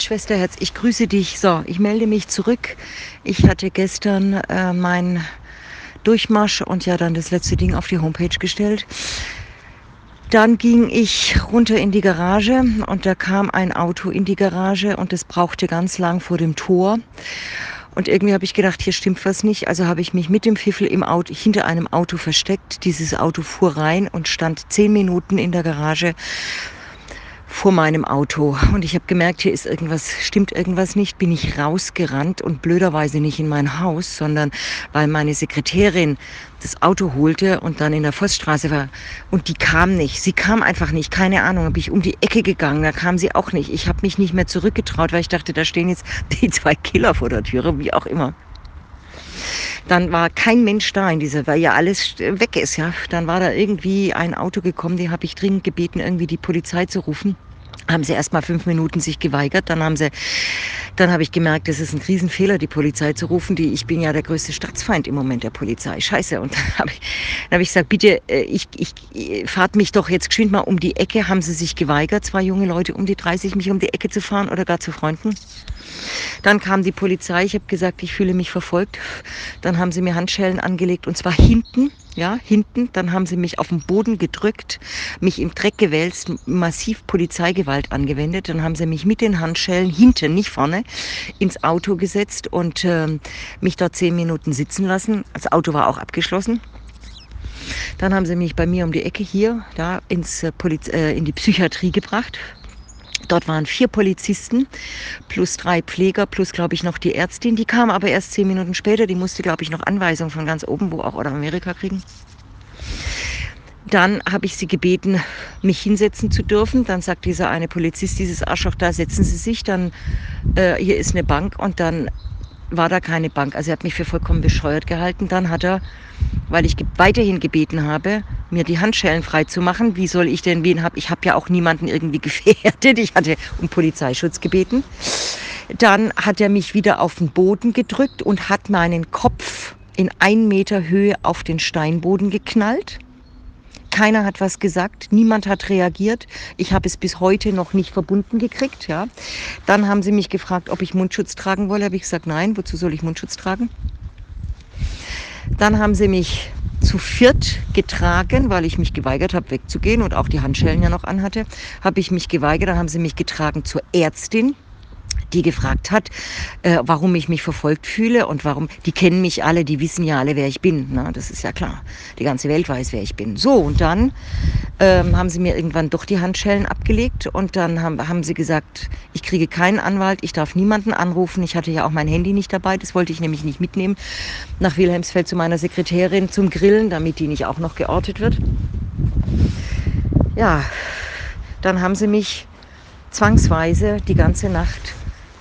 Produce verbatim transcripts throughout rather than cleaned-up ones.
Schwesterherz, ich grüße dich. So, ich melde mich zurück. Ich hatte gestern äh, meinen Durchmarsch und ja dann das letzte Ding auf die Homepage gestellt. Dann ging ich runter in die Garage und da kam ein Auto in die Garage und es brauchte ganz lang vor dem Tor. Und irgendwie habe ich gedacht, hier stimmt was nicht. Also habe ich mich mit dem Pfiffel im Auto, hinter einem Auto versteckt. Dieses Auto fuhr rein und stand zehn Minuten in der Garage vor meinem Auto. Und ich habe gemerkt, hier ist irgendwas, stimmt irgendwas nicht. Bin ich rausgerannt und blöderweise nicht in mein Haus, sondern weil meine Sekretärin das Auto holte und dann in der Vossstraße war. Und die kam nicht. Sie kam einfach nicht. Keine Ahnung. Bin ich um die Ecke gegangen. Da kam sie auch nicht. Ich habe mich nicht mehr zurückgetraut, weil ich dachte, da stehen jetzt die zwei Killer vor der Türe, wie auch immer. Dann war kein Mensch da in dieser, weil ja alles weg ist. Ja. Dann war da irgendwie ein Auto gekommen, den habe ich dringend gebeten, irgendwie die Polizei zu rufen. Haben sie erst mal fünf Minuten sich geweigert, dann haben sie, dann habe ich gemerkt, das ist ein Riesenfehler, die Polizei zu rufen. Die, ich bin ja der größte Staatsfeind im Moment der Polizei. Scheiße. Und dann habe ich, dann habe ich gesagt, bitte, ich, ich, fahrt mich doch jetzt geschwind mal um die Ecke. Haben sie sich geweigert, zwei junge Leute um die dreißig, mich um die Ecke zu fahren oder gar zu Freunden. Dann kam die Polizei, ich habe gesagt, ich fühle mich verfolgt. Dann haben sie mir Handschellen angelegt und zwar hinten, ja, hinten. Dann haben sie mich auf den Boden gedrückt, mich im Dreck gewälzt, massiv Polizeigewalt angewendet. Dann haben sie mich mit den Handschellen hinten, nicht vorne, ins Auto gesetzt und äh, mich dort zehn Minuten sitzen lassen. Das Auto war auch abgeschlossen. Dann haben sie mich bei mir um die Ecke hier, da ins, äh, Poliz- äh, in die Psychiatrie gebracht. Dort waren vier Polizisten plus drei Pfleger plus, glaube ich, noch die Ärztin. Die kam aber erst zehn Minuten später. Die musste, glaube ich, noch Anweisungen von ganz oben, wo auch oder Amerika kriegen. Dann habe ich sie gebeten, mich hinsetzen zu dürfen. Dann sagt dieser eine Polizist, dieses Arschloch, da setzen Sie sich. Dann, äh, hier ist eine Bank und dann war da keine Bank. Also er hat mich für vollkommen bescheuert gehalten. Dann hat er, weil ich ge- weiterhin gebeten habe, mir die Handschellen frei zu machen. Wie soll ich denn, wen habe ich? habe ja auch niemanden irgendwie gefährdet. Ich hatte um Polizeischutz gebeten. Dann hat er mich wieder auf den Boden gedrückt und hat meinen Kopf in ein Meter Höhe auf den Steinboden geknallt. Keiner hat was gesagt, niemand hat reagiert. Ich habe es bis heute noch nicht verbunden gekriegt. Ja. Dann haben sie mich gefragt, ob ich Mundschutz tragen wolle. Habe ich gesagt, nein, wozu soll ich Mundschutz tragen? Dann haben sie mich zu viert getragen, weil ich mich geweigert habe, wegzugehen und auch die Handschellen ja noch anhatte. Habe ich mich geweigert, dann haben sie mich getragen zur Ärztin, die gefragt hat, äh, warum ich mich verfolgt fühle und warum, die kennen mich alle, die wissen ja alle, wer ich bin, ne? Das ist ja klar, die ganze Welt weiß, wer ich bin. So, und dann ähm, haben sie mir irgendwann doch die Handschellen abgelegt und dann haben, haben sie gesagt, ich kriege keinen Anwalt, ich darf niemanden anrufen, ich hatte ja auch mein Handy nicht dabei, das wollte ich nämlich nicht mitnehmen, nach Wilhelmsfeld zu meiner Sekretärin zum Grillen, damit die nicht auch noch geortet wird. Ja, dann haben sie mich zwangsweise die ganze Nacht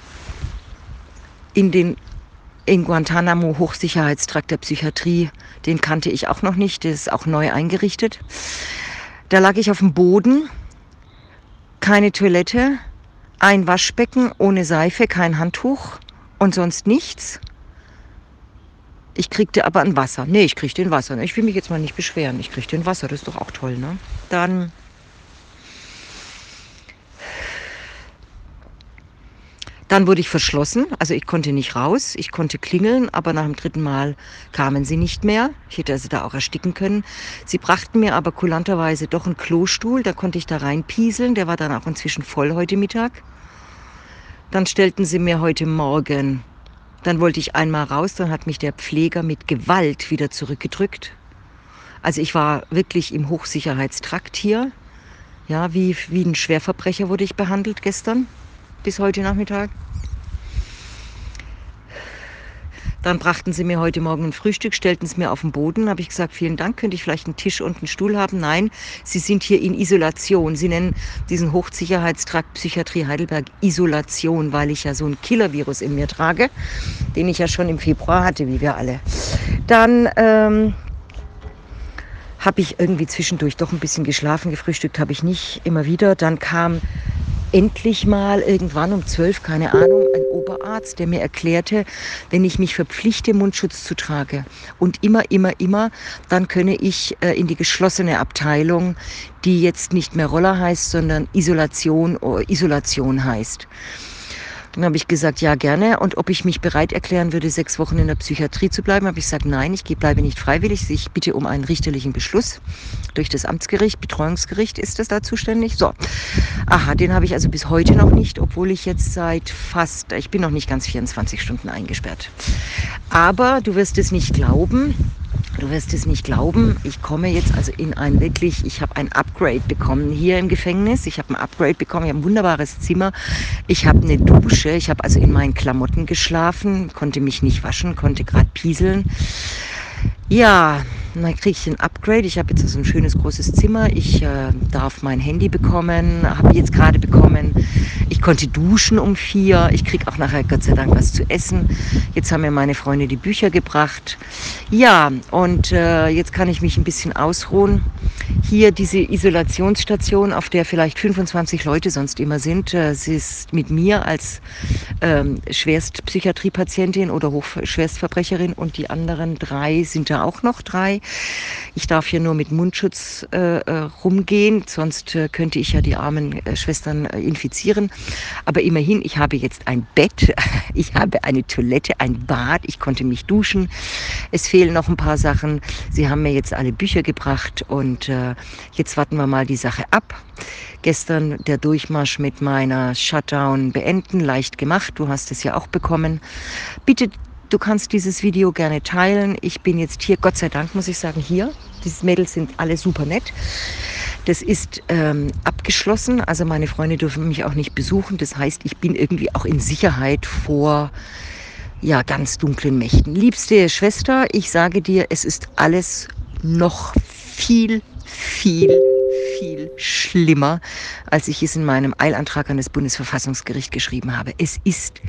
in den in Guantanamo Hochsicherheitstrakt der Psychiatrie, den kannte ich auch noch nicht, der ist auch neu eingerichtet. Da lag ich auf dem Boden, keine Toilette, ein Waschbecken ohne Seife, kein Handtuch und sonst nichts. Ich kriegte aber ein Wasser. Nee, ich kriegte ein Wasser. Ich will mich jetzt mal nicht beschweren. Ich kriegte ein Wasser, das ist doch auch toll, ne? Dann Dann wurde ich verschlossen, also ich konnte nicht raus, ich konnte klingeln, aber nach dem dritten Mal kamen sie nicht mehr. Ich hätte also da auch ersticken können. Sie brachten mir aber kulanterweise doch einen Klostuhl, da konnte ich da reinpieseln, der war dann auch inzwischen voll heute Mittag. Dann stellten sie mir heute Morgen, dann wollte ich einmal raus, dann hat mich der Pfleger mit Gewalt wieder zurückgedrückt. Also ich war wirklich im Hochsicherheitstrakt hier, ja, wie, wie ein Schwerverbrecher wurde ich behandelt gestern. Bis heute Nachmittag. Dann brachten sie mir heute Morgen ein Frühstück, stellten es mir auf den Boden. Habe ich gesagt, vielen Dank, könnte ich vielleicht einen Tisch und einen Stuhl haben? Nein, Sie sind hier in Isolation. Sie nennen diesen Hochsicherheitstrakt Psychiatrie Heidelberg Isolation, weil ich ja so ein Killer-Virus in mir trage, den ich ja schon im Februar hatte, wie wir alle. Dann ähm, habe ich irgendwie zwischendurch doch ein bisschen geschlafen, gefrühstückt habe ich nicht, immer wieder. Dann kam endlich mal irgendwann um zwölf, keine Ahnung, ein Oberarzt, der mir erklärte, wenn ich mich verpflichte, Mundschutz zu tragen und immer, immer, immer, dann könne ich äh, in die geschlossene Abteilung, die jetzt nicht mehr Roller heißt, sondern Isolation, oh, Isolation heißt. Dann habe ich gesagt, ja gerne. Und ob ich mich bereit erklären würde, sechs Wochen in der Psychiatrie zu bleiben, habe ich gesagt, nein, ich bleibe nicht freiwillig. Ich bitte um einen richterlichen Beschluss durch das Amtsgericht, Betreuungsgericht ist das da zuständig. So, aha, den habe ich also bis heute noch nicht, obwohl ich jetzt seit fast, ich bin noch nicht ganz vierundzwanzig Stunden eingesperrt. Aber du wirst es nicht glauben, Du wirst es nicht glauben, ich komme jetzt also in ein wirklich, ich habe ein Upgrade bekommen hier im Gefängnis. Ich habe ein Upgrade bekommen, ich habe ein wunderbares Zimmer. Ich habe eine Dusche, ich habe also in meinen Klamotten geschlafen, konnte mich nicht waschen, konnte gerade pieseln. Ja, dann kriege ich ein Upgrade. Ich habe jetzt also ein schönes großes Zimmer. Ich äh, darf mein Handy bekommen, habe jetzt gerade bekommen. Ich konnte duschen um vier. Ich kriege auch nachher Gott sei Dank was zu essen. Jetzt haben mir meine Freunde die Bücher gebracht. Ja, und äh, jetzt kann ich mich ein bisschen ausruhen. Hier diese Isolationsstation, auf der vielleicht fünfundzwanzig Leute sonst immer sind. Äh, sie ist mit mir als ähm, Schwerstpsychiatriepatientin oder Hochschwerstverbrecherin und die anderen drei sind da auch noch drei. Ich darf hier nur mit Mundschutz äh, rumgehen, sonst äh, könnte ich ja die armen äh, Schwestern äh, infizieren. Aber immerhin, ich habe jetzt ein Bett, ich habe eine Toilette, ein Bad, ich konnte mich duschen. Es fehlen noch ein paar Sachen. Sie haben mir jetzt alle Bücher gebracht und äh, jetzt warten wir mal die Sache ab. Gestern der Durchmarsch mit meiner Shutdown beenden, leicht gemacht. Du hast es ja auch bekommen. Bitte, du kannst dieses Video gerne teilen. Ich bin jetzt hier, Gott sei Dank muss ich sagen, hier. Diese Mädels sind alle super nett. Das ist ähm, abgeschlossen, also meine Freunde dürfen mich auch nicht besuchen. Das heißt, ich bin irgendwie auch in Sicherheit vor ja, ganz dunklen Mächten. Liebste Schwester, ich sage dir, es ist alles noch viel, viel, viel schlimmer, als ich es in meinem Eilantrag an das Bundesverfassungsgericht geschrieben habe. Es ist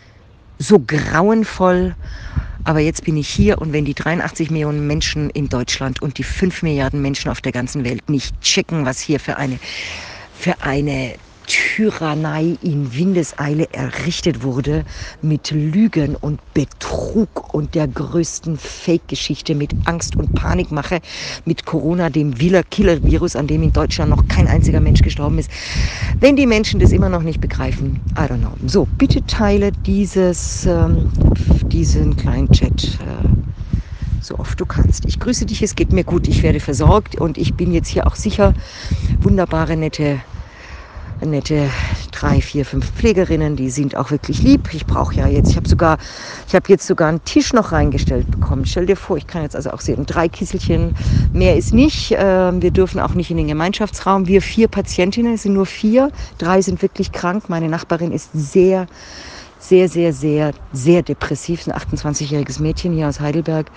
so grauenvoll, aber jetzt bin ich hier und wenn die dreiundachtzig Millionen Menschen in Deutschland und die fünf Milliarden Menschen auf der ganzen Welt nicht checken, was hier für eine, für eine Tyrannei in Windeseile errichtet wurde, mit Lügen und Betrug und der größten Fake-Geschichte, mit Angst und Panikmache, mit Corona, dem Killer-Virus, an dem in Deutschland noch kein einziger Mensch gestorben ist. Wenn die Menschen das immer noch nicht begreifen, I don't know. So, bitte teile dieses, ähm, diesen kleinen Chat äh, so oft du kannst. Ich grüße dich, es geht mir gut, ich werde versorgt und ich bin jetzt hier auch sicher. Wunderbare, nette nette drei, vier, fünf Pflegerinnen, die sind auch wirklich lieb. Ich brauche ja jetzt, ich habe sogar, ich habe jetzt sogar einen Tisch noch reingestellt bekommen. Stell dir vor, ich kann jetzt also auch sehen, drei Kisselchen, mehr ist nicht. Wir dürfen auch nicht in den Gemeinschaftsraum. Wir vier Patientinnen, es sind nur vier, drei sind wirklich krank. Meine Nachbarin ist sehr, sehr, sehr, sehr, sehr depressiv. Ein achtundzwanzigjähriges Mädchen hier aus Heidelberg.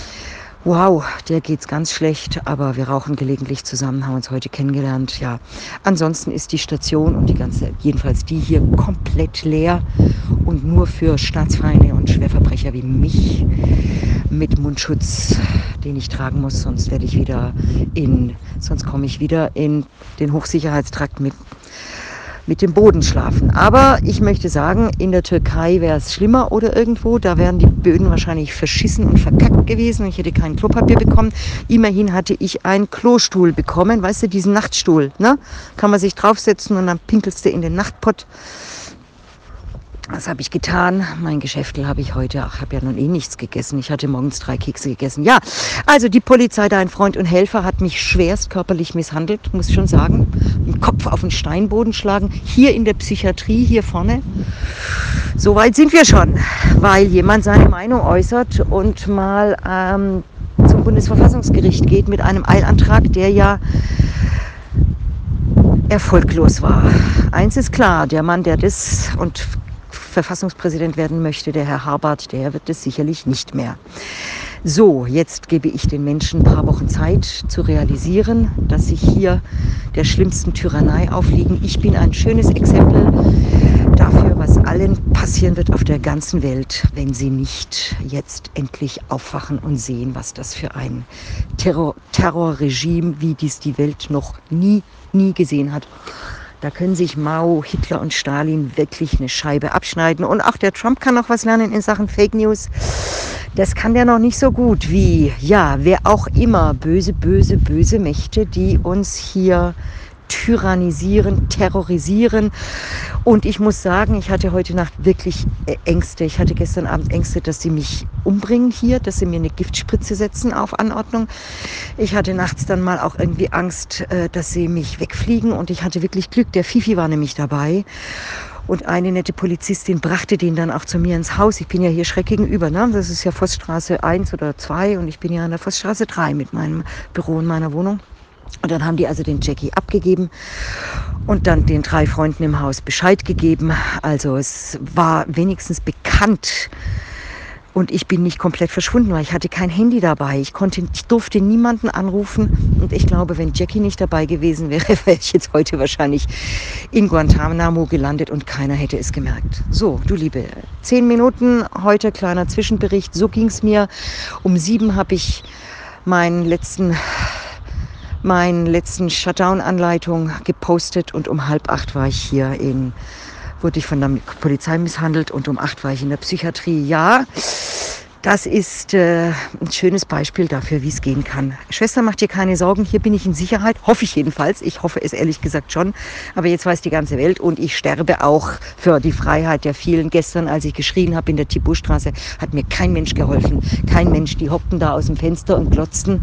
Wow, der geht's ganz schlecht, aber wir rauchen gelegentlich zusammen, haben uns heute kennengelernt. Ja, ansonsten ist die Station und die ganze, jedenfalls die hier, komplett leer und nur für Staatsfeinde und Schwerverbrecher wie mich mit Mundschutz, den ich tragen muss, sonst werde ich wieder in, sonst komme ich wieder in den Hochsicherheitstrakt mit mit dem Boden schlafen. Aber ich möchte sagen, in der Türkei wäre es schlimmer oder irgendwo. Da wären die Böden wahrscheinlich verschissen und verkackt gewesen. Ich hätte kein Klopapier bekommen. Immerhin hatte ich einen Klostuhl bekommen. Weißt du, diesen Nachtstuhl. Ne? Kann man sich draufsetzen und dann pinkelst du in den Nachtpott. Das habe ich getan. Mein Geschäftel habe ich heute, ach, habe ja nun eh nichts gegessen. Ich hatte morgens drei Kekse gegessen. Ja, also die Polizei, dein Freund und Helfer, hat mich schwerst körperlich misshandelt, muss ich schon sagen. Mit dem Kopf auf den Steinboden schlagen. Hier in der Psychiatrie, hier vorne. So weit sind wir schon, weil jemand seine Meinung äußert und mal ähm, zum Bundesverfassungsgericht geht mit einem Eilantrag, der ja erfolglos war. Eins ist klar, der Mann, der das und Verfassungspräsident werden möchte, der Herr Habart, der wird es sicherlich nicht mehr. So, jetzt gebe ich den Menschen ein paar Wochen Zeit zu realisieren, dass sie hier der schlimmsten Tyrannei aufliegen. Ich bin ein schönes Exempel dafür, was allen passieren wird auf der ganzen Welt, wenn sie nicht jetzt endlich aufwachen und sehen, was das für ein Terror, Terrorregime, wie dies die Welt noch nie, nie gesehen hat. Da können sich Mao, Hitler und Stalin wirklich eine Scheibe abschneiden. Und auch der Trump kann noch was lernen in Sachen Fake News. Das kann der noch nicht so gut wie, ja, wer auch immer, böse, böse, böse Mächte, die uns hier tyrannisieren, terrorisieren. Und ich muss sagen, ich hatte heute Nacht wirklich Ängste. Ich hatte gestern Abend Ängste, dass sie mich umbringen hier, dass sie mir eine Giftspritze setzen auf Anordnung. Ich hatte nachts dann mal auch irgendwie Angst, dass sie mich wegfliegen. Und ich hatte wirklich Glück. Der Fifi war nämlich dabei. Und eine nette Polizistin brachte den dann auch zu mir ins Haus. Ich bin ja hier schräg gegenüber, ne? Das ist ja Vossstraße eins oder zwei und ich bin ja an der Vossstraße drei mit meinem Büro und meiner Wohnung. Und dann haben die also den Jackie abgegeben und dann den drei Freunden im Haus Bescheid gegeben. Also es war wenigstens bekannt. Und ich bin nicht komplett verschwunden, weil ich hatte kein Handy dabei. Ich konnte, ich durfte niemanden anrufen. Und ich glaube, wenn Jackie nicht dabei gewesen wäre, wäre ich jetzt heute wahrscheinlich in Guantanamo gelandet und keiner hätte es gemerkt. So, du Liebe, zehn Minuten, heute kleiner Zwischenbericht. So ging es mir. Um sieben habe ich meinen letzten, meinen letzten Shutdown-Anleitung gepostet und um halb acht war ich hier in wurde ich von der Polizei misshandelt und um acht war ich in der Psychiatrie. Ja, das ist äh, ein schönes Beispiel dafür, wie es gehen kann. Schwester, mach dir keine Sorgen, hier bin ich in Sicherheit, hoffe ich jedenfalls. Ich hoffe es ehrlich gesagt schon, aber jetzt weiß die ganze Welt und ich sterbe auch für die Freiheit der vielen. Gestern, als ich geschrien habe in der Tiburstraße, hat mir kein Mensch geholfen. Kein Mensch, die hockten da aus dem Fenster und glotzten.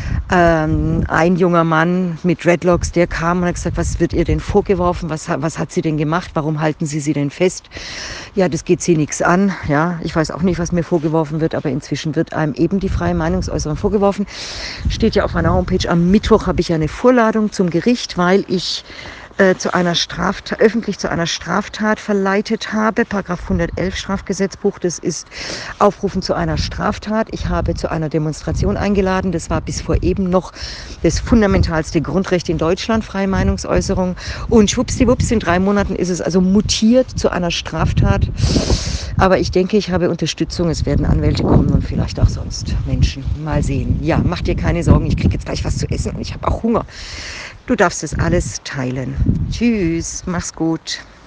Ähm, ein junger Mann mit Dreadlocks, der kam und hat gesagt, was wird ihr denn vorgeworfen? Was, was hat sie denn gemacht? Warum halten Sie sie denn fest? Ja, das geht sie nichts an. Ja, ich weiß auch nicht, was mir vorgeworfen wird, aber inzwischen wird einem eben die freie Meinungsäußerung vorgeworfen. Steht ja auf meiner Homepage. Am Mittwoch habe ich eine Vorladung zum Gericht, weil ich äh, zu einer Straftat, öffentlich zu einer Straftat verleitet habe. Paragraph hundertelf Strafgesetzbuch, das ist Aufrufen zu einer Straftat. Ich habe zu einer Demonstration eingeladen. Das war bis vor eben noch das fundamentalste Grundrecht in Deutschland, freie Meinungsäußerung. Und schwuppsdiwupps, in drei Monaten ist es also mutiert zu einer Straftat. Aber ich denke, ich habe Unterstützung. Es werden Anwälte kommen und vielleicht auch sonst Menschen. Mal sehen. Ja, mach dir keine Sorgen. Ich kriege jetzt gleich was zu essen und ich habe auch Hunger. Du darfst das alles teilen. Tschüss, mach's gut.